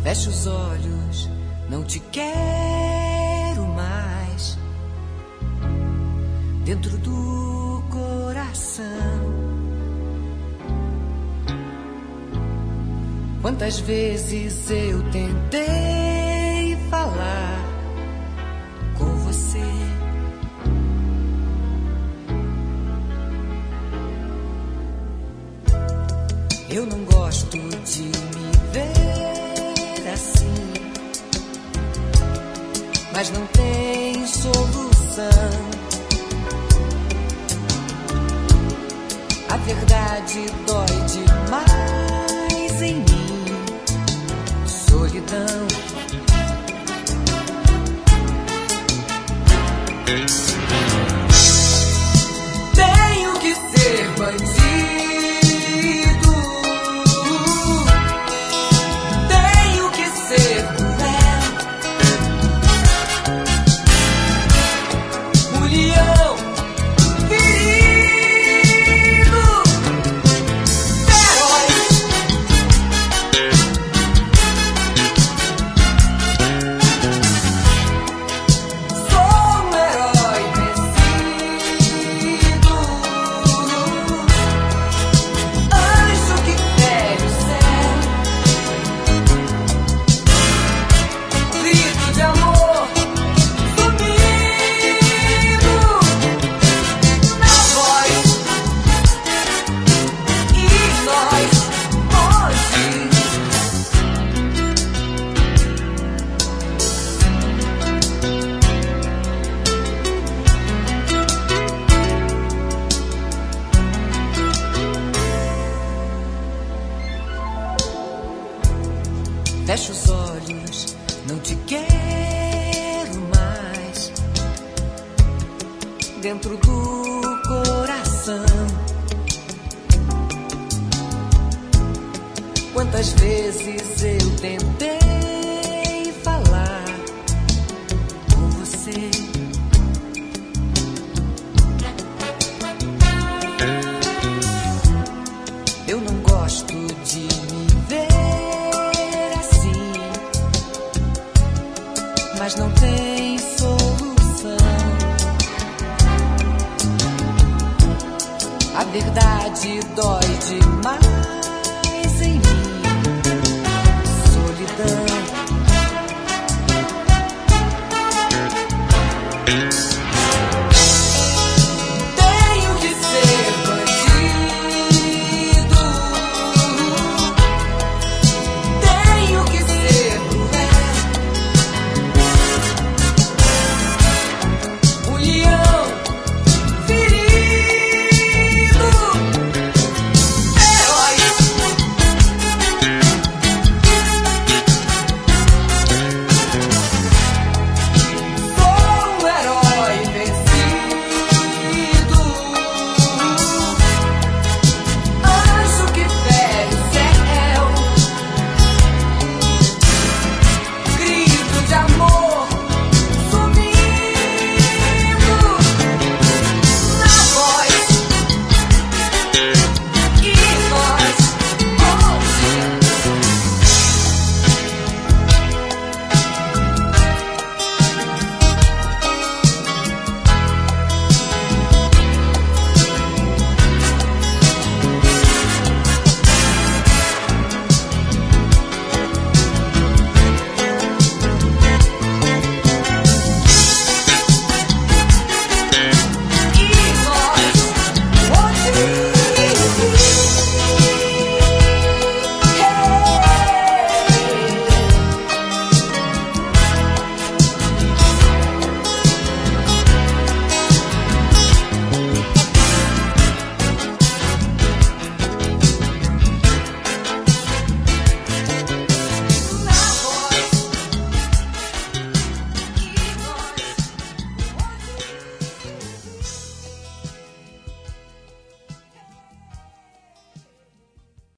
Fecha os olhos, não te quero mais dentro do coração. Quantas vezes eu tentei falar com você, eu não gosto de me ver assim, mas não tem solução. A verdade dói demais em mim, solidão. Tenho que ser bandido, tenho que ser cruel, mulher, ferido, feroz. Sou um herói vencido, anjo que fere o céu, grito de amor sumido na voz, e nós longe. Fecha os olhos, não te quero mais dentro do coração. Quantas vezes eu tentei falar com você, eu não gosto de me ver assim, mas não tem solução. A verdade dói demais